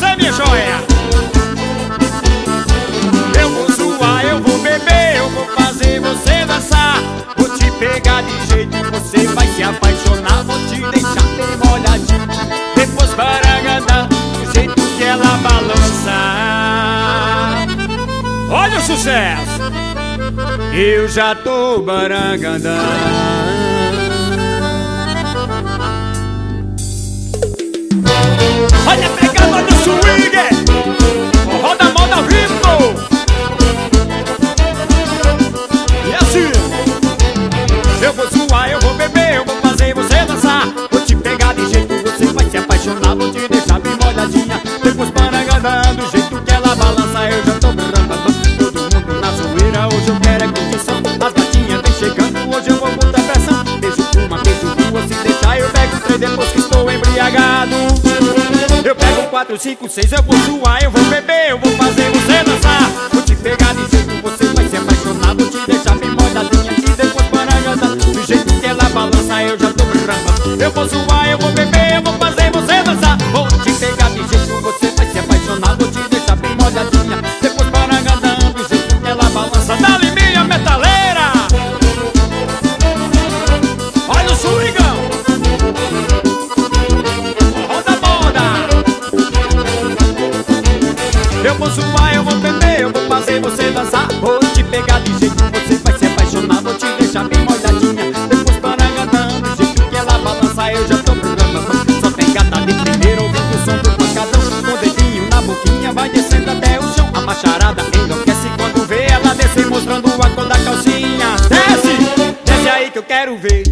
você, minha joia. Eu vou zoar, eu vou beber, eu vou fazer você dançar. Vou te pegar de jeito que você vai se apaixonar. Vou te deixar bem molhadinho, depois barangandã, do jeito que ela balança. Olha o sucesso! Eu já tô barangandã. Olha a pegada do swing, roda a moda ao vivo. E assim, eu vou zoar, eu vou beber, eu vou fazer você dançar. Vou te pegar de jeito que você vai se apaixonar. Vou te deixar bem molhadinha, depois barangandã, do jeito que ela balança. Eu já tô barangandã, todo mundo na zoeira. Hoje eu quero é condição, as gatinhas vem chegando. Hoje eu vou botar pressão, beijo uma, beijo duas. Se deixar eu pego três depois que estou embriagado. Eu pego 4, 5, 6, eu vou zoar, eu vou beber, eu vou fazer você dançar. Vou te pegar de jeito que você vai se apaixonar. Vou te deixar bem molhadinha e depois barangandã, do jeito que ela balança. Eu já tô brincando. Eu vou zoar, eu vou beber, eu vou fazer você dançar. Vou te pegar de jeito que você vai se apaixonar. Vou te deixar bem molhadinha, depois barangandã, do jeito que ela balança. Dá-lhe minha metaleira. Olha o swingão. Eu vou zoar, eu vou beber, eu vou fazer você dançar. Vou te pegar de jeito que você vai se apaixonar. Vou te deixar bem molhadinha, depois barangandã, do jeito que ela balança. Eu já tô programando, só tem gata de primeiro, ouvindo o som do pancadão. Com o dedinho na boquinha, vai descendo até o chão. A macharada enlouquece quando vê ela descer, mostrando a cor da calcinha. Desce, desce aí que eu quero ver.